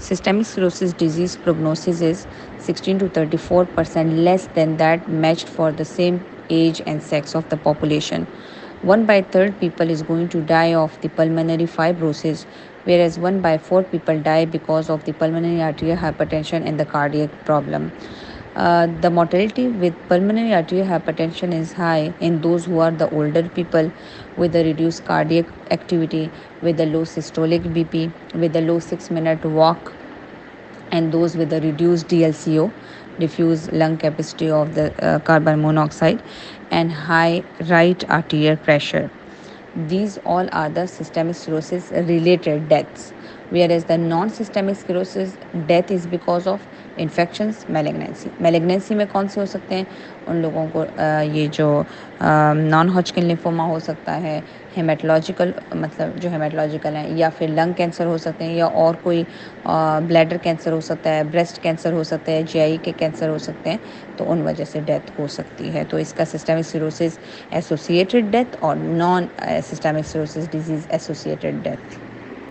Systemic sclerosis disease prognosis is 16 to 34% less than that matched for the same age and sex of the population. 1 by 3 people is going to die of the pulmonary fibrosis, whereas 1 by 4 people die because of the pulmonary arterial hypertension and the cardiac problem. The mortality with pulmonary arterial hypertension is high in those who are the older people with a reduced cardiac activity, with a low systolic BP, with a low 6-minute walk, and those with a reduced DLCO, diffuse lung capacity of the carbon monoxide, and high right arterial pressure. These all are the systemic sclerosis related deaths, whereas the non-systemic sclerosis death is because of infections malignancy में कौन से हो सकते हैं? उन लोगों को ये जो नॉन हॉजकिन लिम्फोमा हो सकता है, हेमेटोलॉजिकल मतलब जो हेमेटोलॉजिकल हैं, या फिर लंग कैंसर हो सकते हैं, या और कोई ब्लैडर कैंसर हो सकता है, ब्रेस्ट कैंसर हो सकता है, जीआई के कैंसर हो सकते हैं, तो उन वजह से डेथ हो सकती है. तो इसका सिस्टमिक सिरोसिस एसोसिएटेड डेथ और non systemic cirrhosis disease associated death.